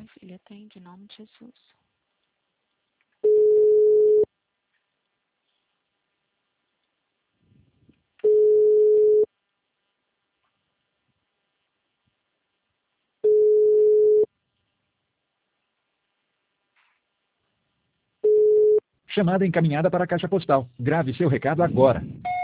Ai, filha, atende, em nome de Jesus. Chamada encaminhada para a caixa postal. Grave seu recado agora.